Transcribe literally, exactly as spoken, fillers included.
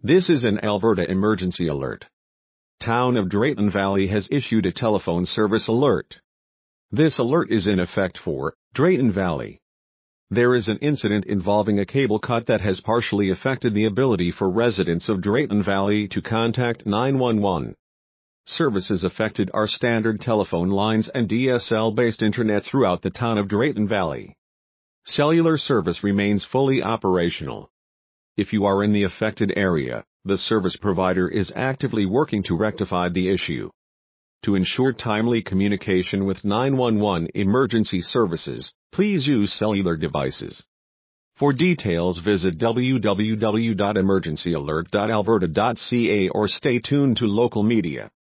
This is an Alberta emergency alert. Town of Drayton Valley has issued a telephone service alert. This alert is in effect for Drayton Valley. There is an incident involving a cable cut that has partially affected the ability for residents of Drayton Valley to contact nine one one. Services affected are standard telephone lines and D S L-based internet throughout the town of Drayton Valley. Cellular service remains fully operational. If you are in the affected area, the service provider is actively working to rectify the issue. To ensure timely communication with nine one one emergency services, please use cellular devices. For details, visit w w w dot emergency alert dot alberta dot c a or stay tuned to local media.